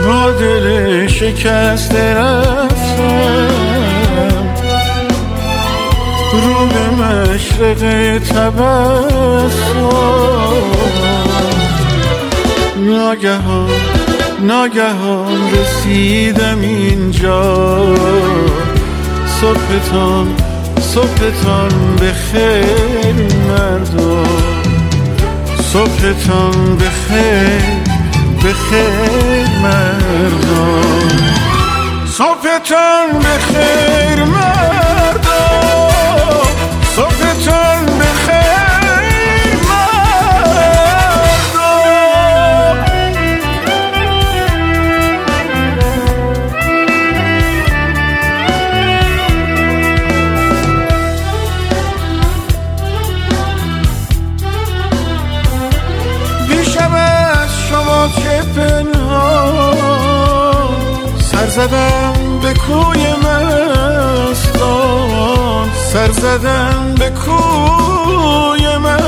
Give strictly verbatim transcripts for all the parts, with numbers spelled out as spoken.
با دل شکسته رفتم رو به مشرق تبسم. ناگهان ناگهان رسیدم اینجا، صبحتان صبحتان بخیر مردم، صبحتان بخیر بخیر مردم، صبحتان بخیر مردم، صبحتان بخیر مردم. دیشب از شما چه پنهان، سر زدم به کوی مستان، سر زدم به کوی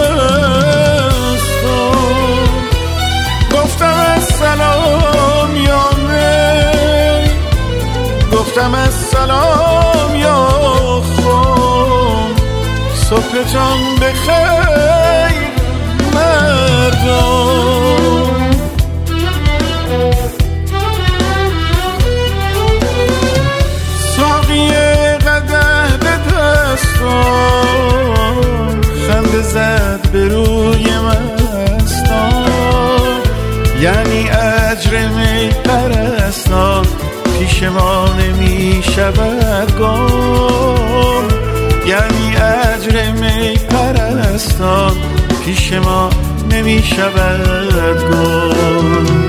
مستان. گفتم السلام یا می، گفتم السلام یا خم، صبحتان بخیر مردم. ساقی قدح به دستان، خنده زد به روی مستان، یعنی اجر می پرستان پیش ما نمی شود گم، یعنی اجر می پرستان پیش ما نمی شود گم.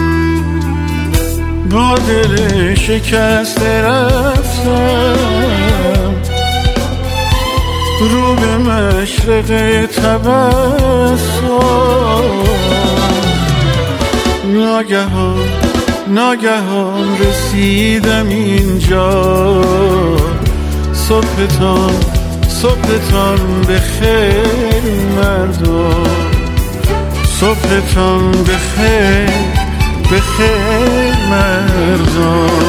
با دل شکسته رفتم رو به مشرق تبسم. ناگهان ناگهان رسیدم اینجا، صبحتان صبحتان بخیر مردم، صبحتان بخیر بخیر مردم.